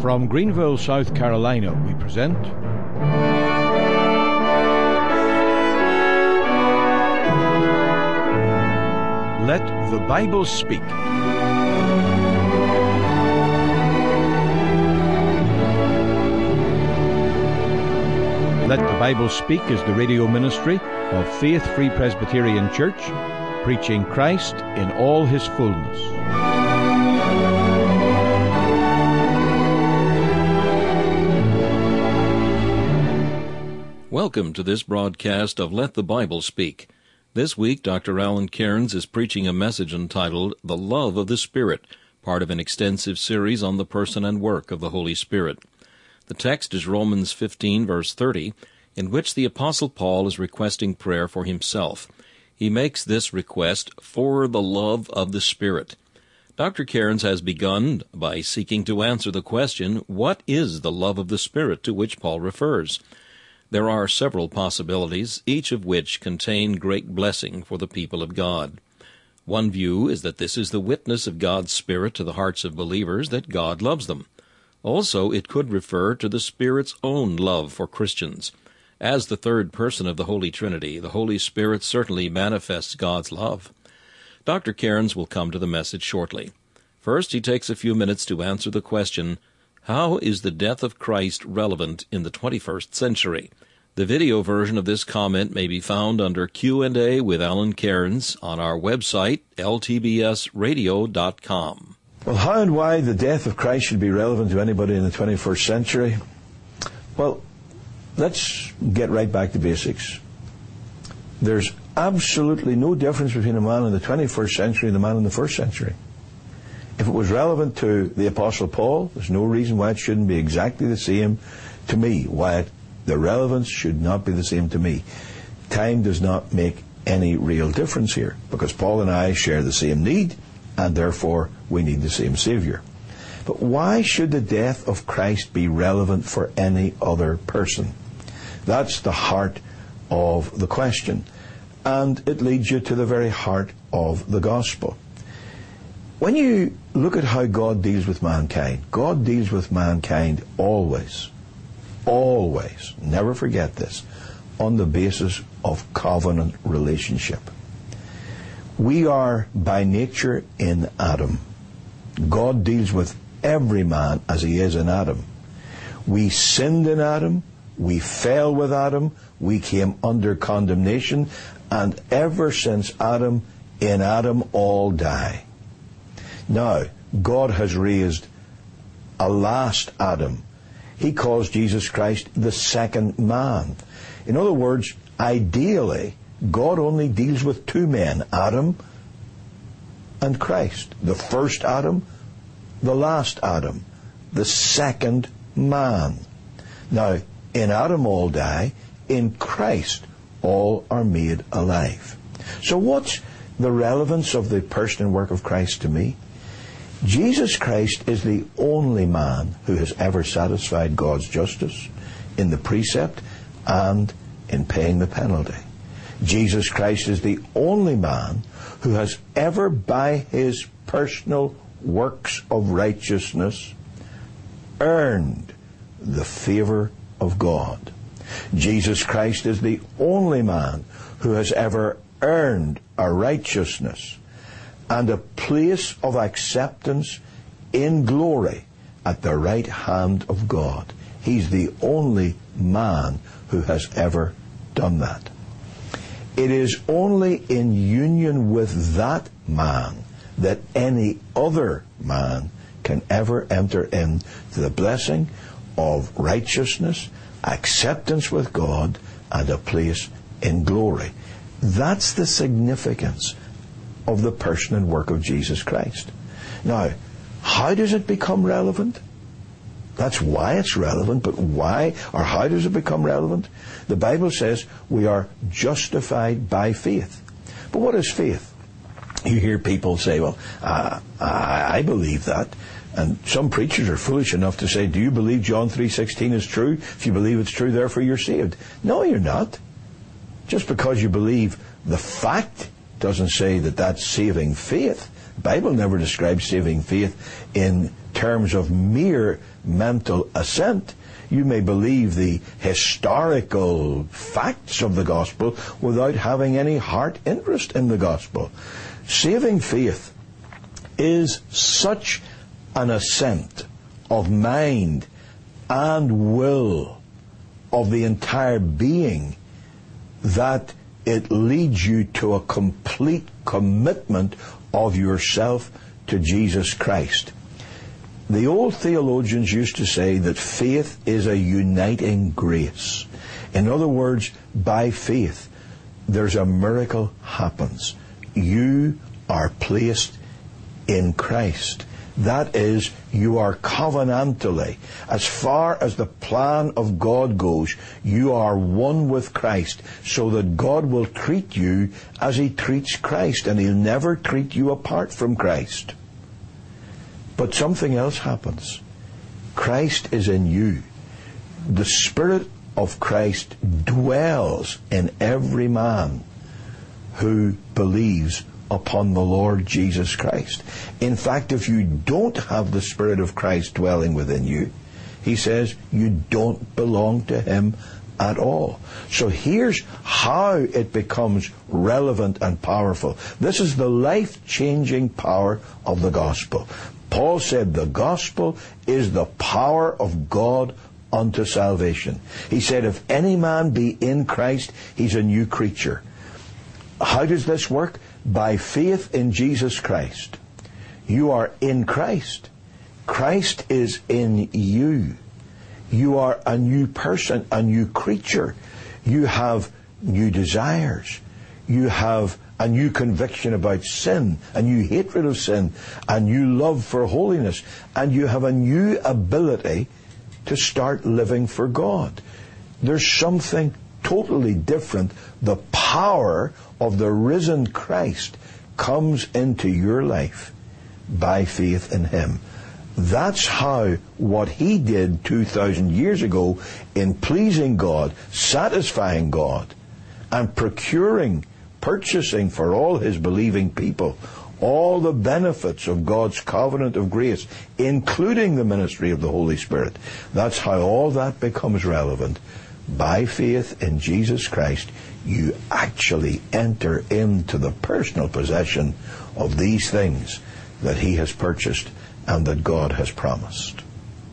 From Greenville, South Carolina, we present Let the Bible Speak. Let the Bible Speak is the radio ministry of Faith Free Presbyterian Church, preaching Christ in all his fullness. Welcome to this broadcast of Let the Bible Speak. This week, Dr. Alan Cairns is preaching a message entitled The Love of the Spirit, part of an extensive series on the person and work of the Holy Spirit. The text is Romans 15, verse 30, in which the Apostle Paul is requesting prayer for himself. He makes this request for the love of the Spirit. Dr. Cairns has begun by seeking to answer the question, what is the love of the Spirit to which Paul refers? There are several possibilities, each of which contain great blessing for the people of God. One view is that this is the witness of God's Spirit to the hearts of believers that God loves them. Also, it could refer to the Spirit's own love for Christians. As the third person of the Holy Trinity, the Holy Spirit certainly manifests God's love. Dr. Cairns will come to the message shortly. First, he takes a few minutes to answer the question, how is the death of Christ relevant in the 21st century? The video version of this comment may be found under Q&A with Alan Cairns on our website, ltbsradio.com. Well, how and why the death of Christ should be relevant to anybody in the 21st century? Well, let's get right back to basics. There's absolutely no difference between a man in the 21st century and a man in the first century. If it was relevant to the Apostle Paul, there's no reason why it shouldn't be exactly the same to me, the relevance should not be the same to me. Time does not make any real difference here, because Paul and I share the same need, and therefore we need the same Savior. But why should the death of Christ be relevant for any other person? That's the heart of the question, and it leads you to the very heart of the gospel. When you look at how God deals with mankind, God deals with mankind always, never forget this, on the basis of covenant relationship. We are by nature in Adam. God deals with every man as he is in Adam. We sinned in Adam, we fell with Adam, we came under condemnation, and ever since Adam, in Adam all die. Now, God has raised a last Adam. He calls Jesus Christ the second man. In other words, ideally, God only deals with two men, Adam and Christ. The first Adam, the last Adam, the second man. Now, in Adam all die, in Christ all are made alive. So what's the relevance of the person and work of Christ to me? Jesus Christ is the only man who has ever satisfied God's justice in the precept and in paying the penalty. Jesus Christ is the only man who has ever, by his personal works of righteousness, earned the favor of God. Jesus Christ is the only man who has ever earned a righteousness and a place of acceptance in glory at the right hand of God. He's the only man who has ever done that. It is only in union with that man that any other man can ever enter into the blessing of righteousness, acceptance with God, and a place in glory. That's the significance of the person and work of Jesus Christ. Now, how does it become relevant? That's why it's relevant, but why or how does it become relevant? The Bible says we are justified by faith. But what is faith? You hear people say, well, I believe that. And some preachers are foolish enough to say, do you believe John 3:16 is true? If you believe it's true, therefore you're saved. No, you're not. Just because you believe the fact doesn't say that that's saving faith. The Bible never describes saving faith in terms of mere mental assent. You may believe the historical facts of the gospel without having any heart interest in the gospel. Saving faith is such an assent of mind and will of the entire being that it leads you to a complete commitment of yourself to Jesus Christ. The old theologians used to say that faith is a uniting grace. In other words, by faith, there's a miracle happens. You are placed in Christ. That is, you are covenantally, as far as the plan of God goes, you are one with Christ, so that God will treat you as He treats Christ, and He'll never treat you apart from Christ. But something else happens. Christ is in you. The Spirit of Christ dwells in every man who believes upon the Lord Jesus Christ. In fact, if you don't have the Spirit of Christ dwelling within you, he says you don't belong to Him at all. So here's how it becomes relevant and powerful. This is the life-changing power of the gospel. Paul said the gospel is the power of God unto salvation. He said, if any man be in Christ, he's a new creature. How does this work? By faith in Jesus Christ. You are in Christ. Christ is in you. You are a new person, a new creature. You have new desires. You have a new conviction about sin, a new hatred of sin, a new love for holiness, and you have a new ability to start living for God. There's something totally different. The power of the risen Christ comes into your life by faith in Him. That's how what He did 2,000 years ago in pleasing God, satisfying God, and purchasing for all His believing people all the benefits of God's covenant of grace, including the ministry of the Holy Spirit. That's how all that becomes relevant. By faith in Jesus Christ, you actually enter into the personal possession of these things that He has purchased and that God has promised.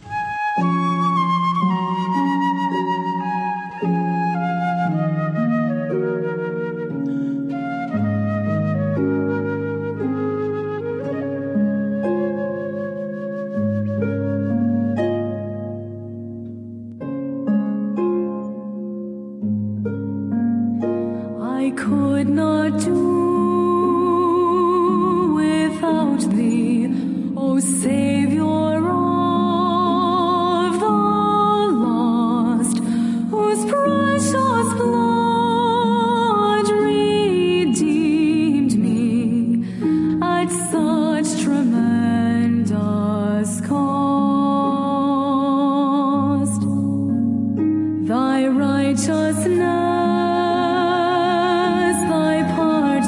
I could not do without Thee, O Savior of the lost, whose precious blood redeemed me at such tremendous cost. Thy righteousness, Thy pardon,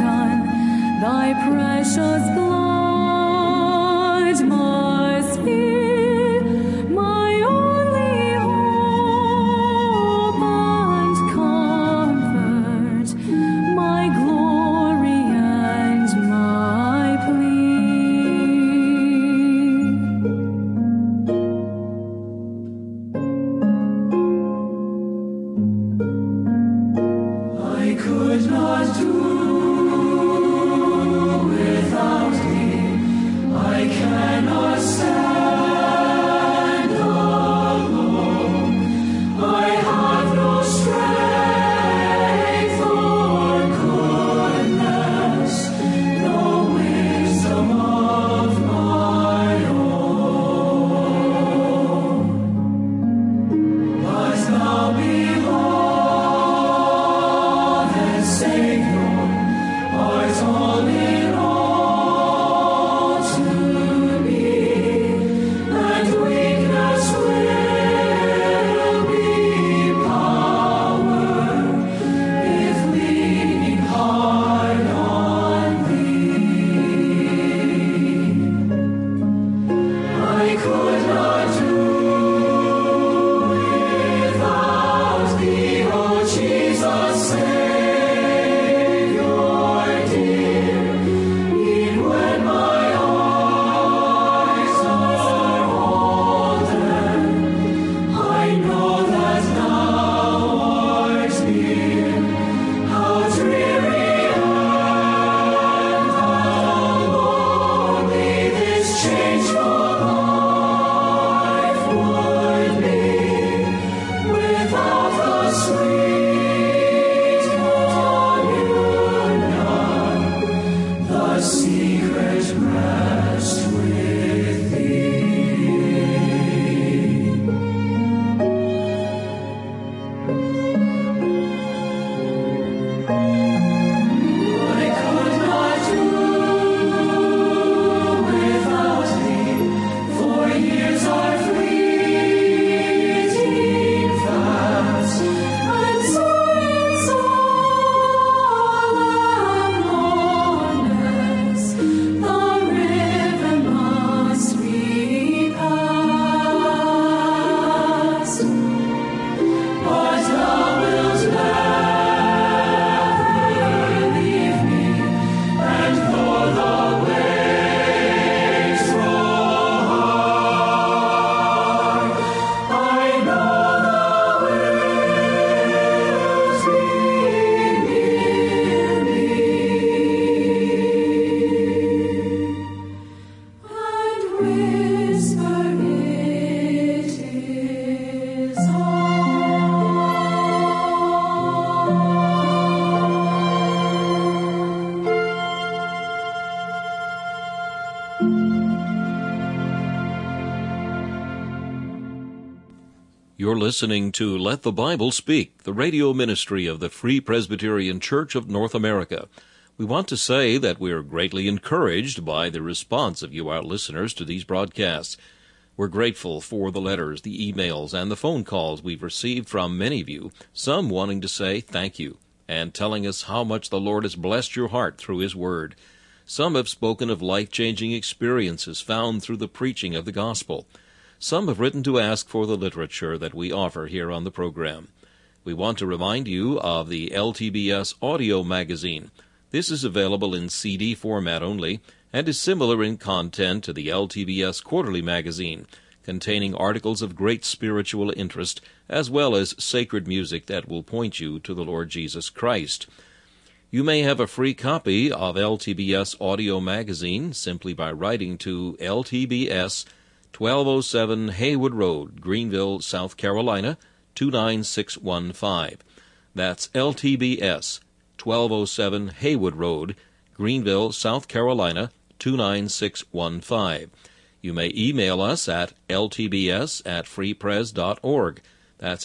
You're listening to Let the Bible Speak, the radio ministry of the Free Presbyterian Church of North America. We want to say that we are greatly encouraged by the response of you, our listeners, to these broadcasts. We're grateful for the letters, the emails, and the phone calls we've received from many of you, some wanting to say thank you, and telling us how much the Lord has blessed your heart through His Word. Some have spoken of life-changing experiences found through the preaching of the gospel. Some have written to ask for the literature that we offer here on the program. We want to remind you of the LTBS audio magazine. This is available in CD format only and is similar in content to the LTBS quarterly magazine, containing articles of great spiritual interest as well as sacred music that will point you to the Lord Jesus Christ. You may have a free copy of LTBS audio magazine simply by writing to LTBS 1207 Haywood Road, Greenville, South Carolina, 29615. That's LTBS 1207 Haywood Road, Greenville, South Carolina, 29615. You may email us at ltbs@freepres.org. That's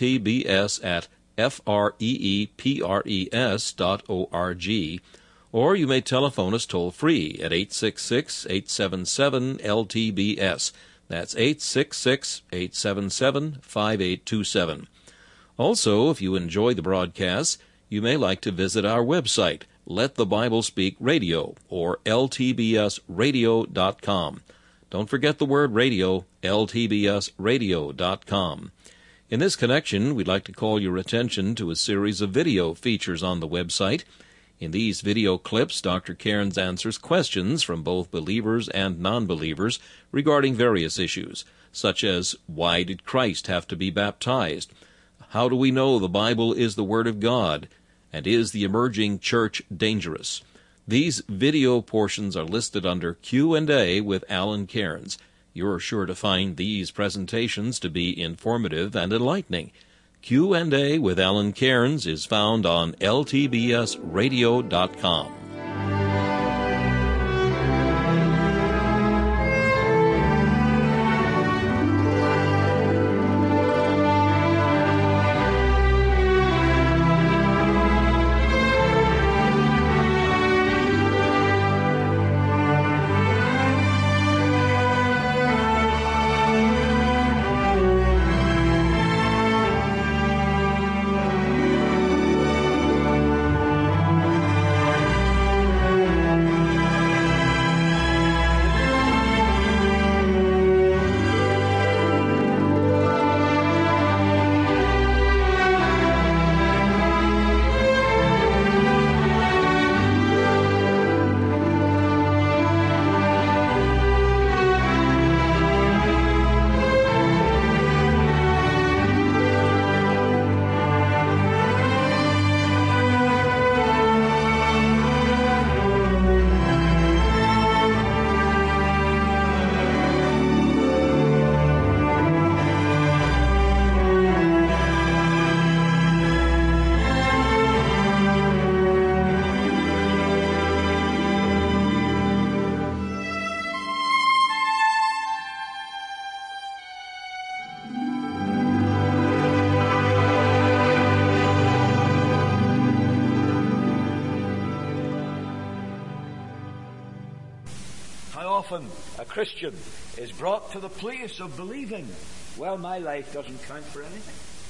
ltbs@freepres.org. Or you may telephone us toll-free at 866-877-LTBS. That's 866-877-5827. Also, if you enjoy the broadcasts, you may like to visit our website, Let the Bible Speak Radio, or ltbsradio.com. Don't forget the word radio, ltbsradio.com. In this connection, we'd like to call your attention to a series of video features on the website. In these video clips, Dr. Cairns answers questions from both believers and non-believers regarding various issues, such as, why did Christ have to be baptized? How do we know the Bible is the Word of God? And is the emerging church dangerous? These video portions are listed under Q&A with Alan Cairns. You're sure to find these presentations to be informative and enlightening. Q&A with Alan Cairns is found on ltbsradio.com. Often a Christian is brought to the place of believing, well, my life doesn't count for anything.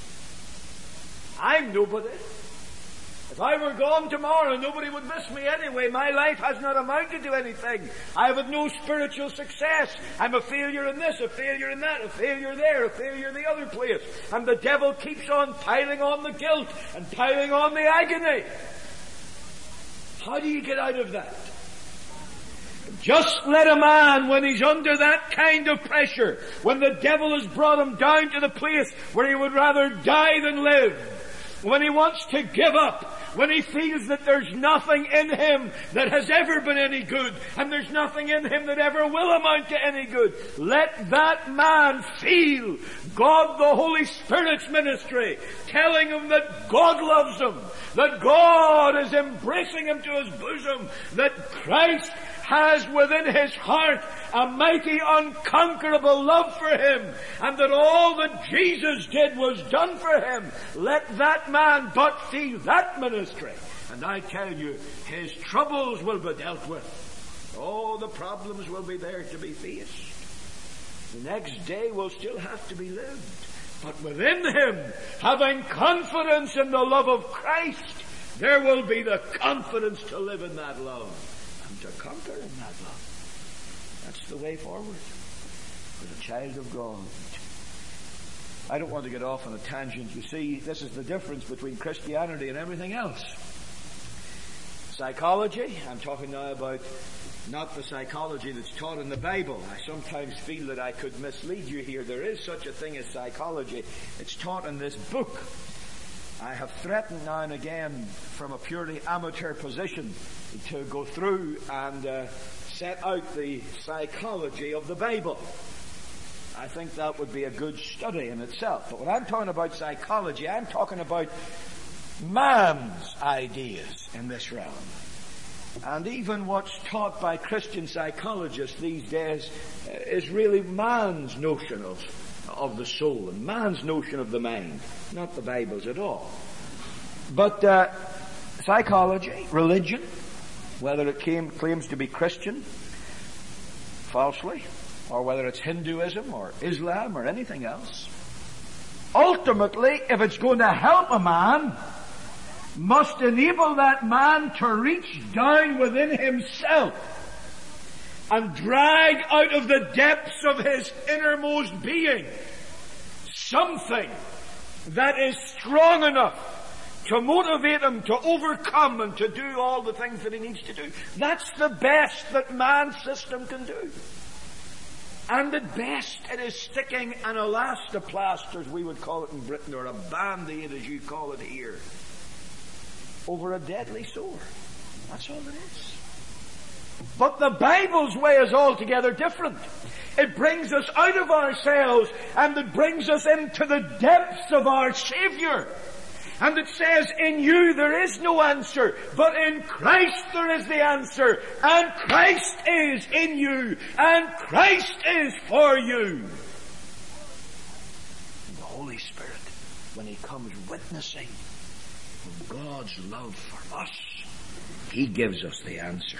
I'm nobody. If I were gone tomorrow, nobody would miss me anyway. My life has not amounted to anything. I have had no spiritual success. I'm a failure in this, a failure in that, a failure there, a failure in the other place. And the devil keeps on piling on the guilt and piling on the agony. How do you get out of that? Just let a man, when he's under that kind of pressure, when the devil has brought him down to the place where he would rather die than live, when he wants to give up, when he feels that there's nothing in him that has ever been any good, and there's nothing in him that ever will amount to any good, let that man feel God the Holy Spirit's ministry, telling him that God loves him, that God is embracing him to His bosom, that Christ has within his heart a mighty unconquerable love for him, and that all that Jesus did was done for him, let that man but feel that ministry, and I tell you, his troubles will be dealt with. Oh, the problems will be there to be faced. The next day will still have to be lived. But within him, having confidence in the love of Christ, there will be the confidence to live in that love and to conquer in that love. That's the way forward for the child of God. I don't want to get off on a tangent. You see, this is the difference between Christianity and everything else. Psychology, I'm talking now about not the psychology that's taught in the Bible. I sometimes feel that I could mislead you here. There is such a thing as psychology. It's taught in this book. I have threatened now and again from a purely amateur position to go through and set out the psychology of the Bible. I think that would be a good study in itself. But when I'm talking about psychology, I'm talking about man's ideas in this realm. And even what's taught by Christian psychologists these days is really man's notion of the soul and man's notion of the mind, not the Bible's at all. But psychology, religion, whether it claims to be Christian falsely, or whether it's Hinduism or Islam or anything else, ultimately, if it's going to help a man, must enable that man to reach down within himself and drag out of the depths of his innermost being something that is strong enough to motivate him to overcome and to do all the things that he needs to do. That's the best that man's system can do. And at best it is sticking an elastoplaster, as we would call it in Britain, or a band-aid as you call it here, over a deadly sore. That's all it is. But the Bible's way is altogether different. It brings us out of ourselves and it brings us into the depths of our Savior. And it says, in you there is no answer, but in Christ there is the answer. And Christ is in you, and Christ is for you. And the Holy Spirit, when He comes witnessing God's love for us, He gives us the answer.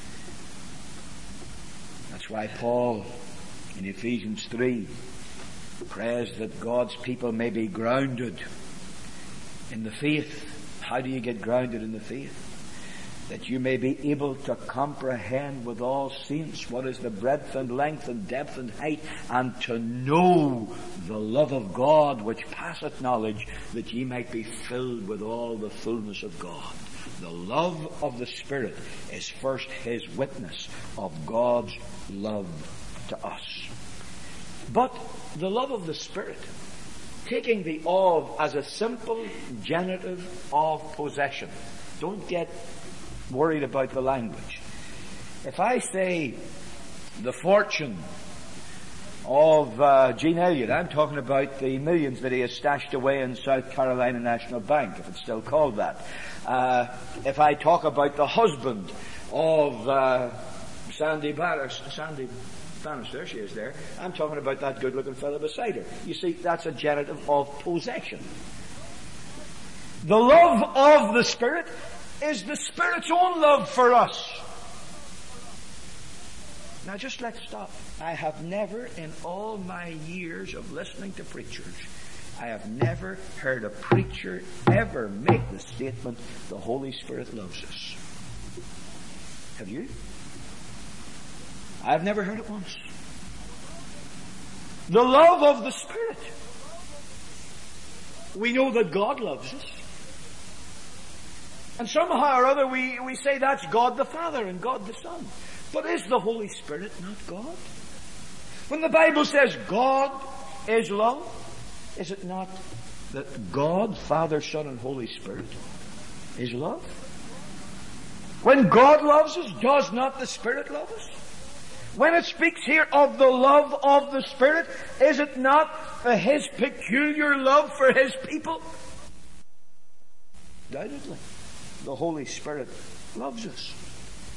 That's why Paul in Ephesians 3 prays that God's people may be grounded in the faith. How do you get grounded in the faith? That you may be able to comprehend with all saints what is the breadth and length and depth and height, and to know the love of God which passeth knowledge, that ye might be filled with all the fullness of God. The love of the Spirit is first His witness of God's love to us. But the love of the Spirit, taking the of as a simple genitive of possession. Don't get worried about the language. If I say the fortune of Gene Elliott, I'm talking about the millions that he has stashed away in South Carolina National Bank, if it's still called that. If I talk about the husband of Sandy Bannister, she is there, I'm talking about that good-looking fellow beside her. You see, that's a genitive of possession. The love of the Spirit is the Spirit's own love for us. Now just let's stop. I have never, in all my years of listening to preachers, I have never heard a preacher ever make the statement, the Holy Spirit loves us. Have you? I've never heard it once. The love of the Spirit. We know that God loves us. And somehow or other we say that's God the Father and God the Son. But is the Holy Spirit not God? When the Bible says God is love, is it not that God, Father, Son, and Holy Spirit is love? When God loves us, does not the Spirit love us? When it speaks here of the love of the Spirit, is it not His peculiar love for His people? Undoubtedly, the Holy Spirit loves us.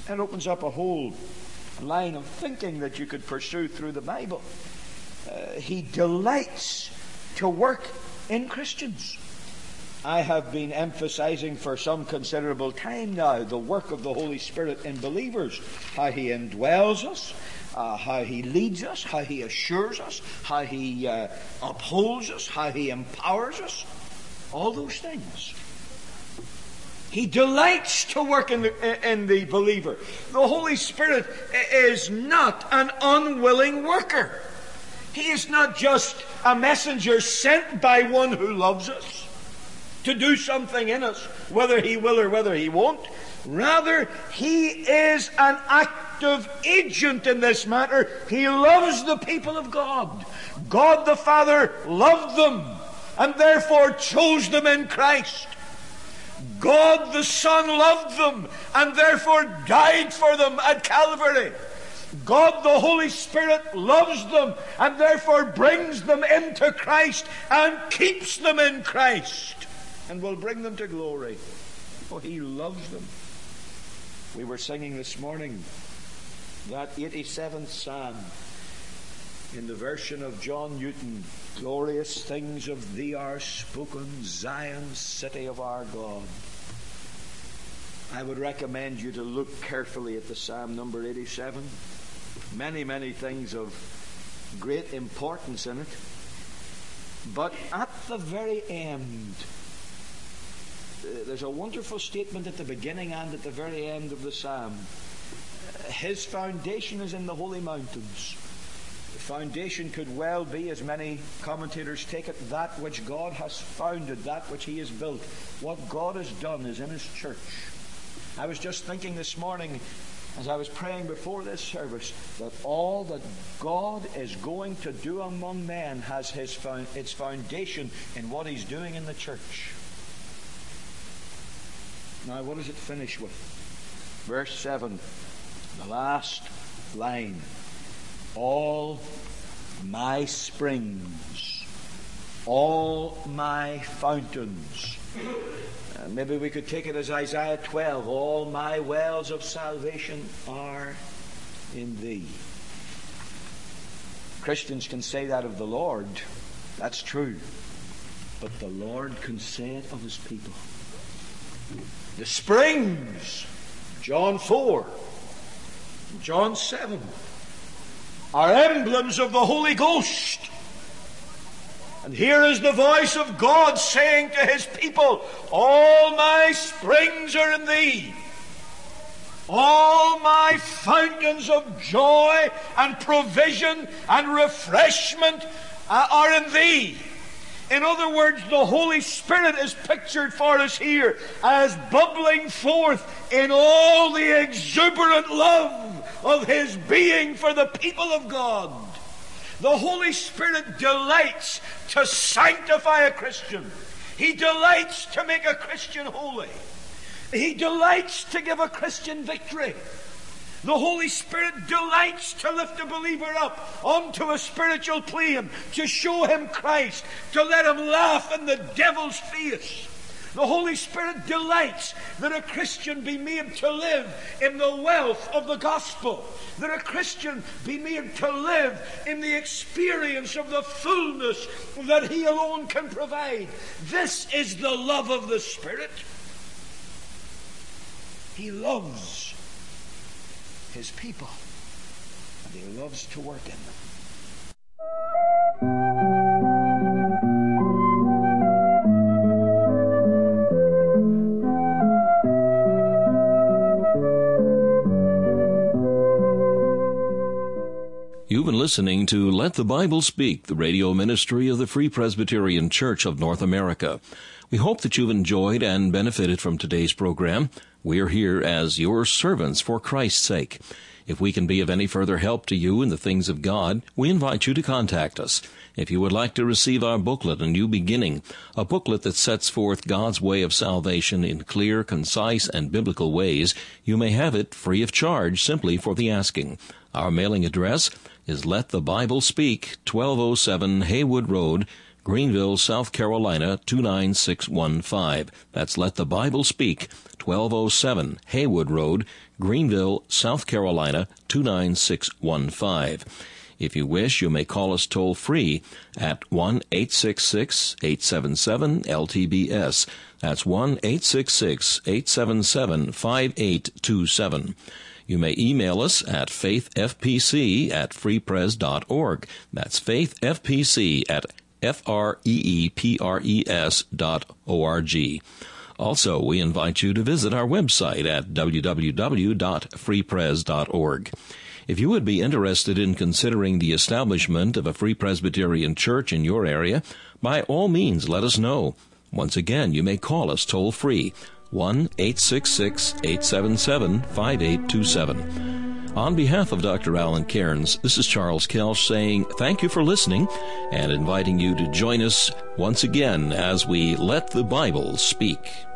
It opens up a whole line of thinking that you could pursue through the Bible. He delights to work in Christians. I have been emphasizing for some considerable time now the work of the Holy Spirit in believers, how He indwells us, how He leads us, how He assures us, how He upholds us, how He empowers us, all those things. He delights to work in the believer. The Holy Spirit is not an unwilling worker. He is not just a messenger sent by one who loves us to do something in us, whether He will or whether He won't. Rather, He is an active agent in this matter. He loves the people of God. God the Father loved them and therefore chose them in Christ. God the Son loved them and therefore died for them at Calvary. God the Holy Spirit loves them and therefore brings them into Christ and keeps them in Christ and will bring them to glory. Oh, He loves them. We were singing this morning that 87th Psalm in the version of John Newton. Glorious things of Thee are spoken, Zion, city of our God. I would recommend you to look carefully at the Psalm number 87. Many, many things of great importance in it. But at the very end, there's a wonderful statement at the beginning and at the very end of the Psalm. His foundation is in the holy mountains. The foundation could well be, as many commentators take it, that which God has founded, that which He has built. What God has done is in His church. I was just thinking this morning, as I was praying before this service, that all that God is going to do among men has its foundation in what He's doing in the church. Now, what does it finish with? Verse 7, the last line. All my springs, all my fountains. Maybe we could take it as Isaiah 12. All my wells of salvation are in Thee. Christians can say that of the Lord. That's true. But the Lord can say it of His people. The springs, John 4, John 7, are emblems of the Holy Ghost. And here is the voice of God saying to His people, all my springs are in Thee. All my fountains of joy and provision and refreshment are in Thee. In other words, the Holy Spirit is pictured for us here as bubbling forth in all the exuberant love of His being for the people of God. The Holy Spirit delights to sanctify a Christian. He delights to make a Christian holy. He delights to give a Christian victory. The Holy Spirit delights to lift a believer up onto a spiritual plane, to show him Christ, to let him laugh in the devil's face. The Holy Spirit delights that a Christian be made to live in the wealth of the gospel, that a Christian be made to live in the experience of the fullness that He alone can provide. This is the love of the Spirit. He loves His people, and He loves to work in them. You've been listening to Let the Bible Speak, the radio ministry of the Free Presbyterian Church of North America. We hope that you've enjoyed and benefited from today's program. We are here as your servants for Christ's sake. If we can be of any further help to you in the things of God, we invite you to contact us. If you would like to receive our booklet, A New Beginning, a booklet that sets forth God's way of salvation in clear, concise, and biblical ways, you may have it free of charge simply for the asking. Our mailing address is Let the Bible Speak, 1207 Haywood Road, Greenville, South Carolina, 29615. That's Let the Bible Speak, 1207 Haywood Road, Greenville, South Carolina, 29615. If you wish, you may call us toll-free at 1-866-877-LTBS. That's 1-866-877-5827. You may email us at faithfpc@freepres.org. That's faithfpc@freepres.org. Also, we invite you to visit our website at www.freepres.org. If you would be interested in considering the establishment of a Free Presbyterian Church in your area, by all means let us know. Once again, you may call us toll-free, 1-866-877-5827. On behalf of Dr. Alan Cairns, this is Charles Kelsch saying thank you for listening and inviting you to join us once again as we let the Bible speak.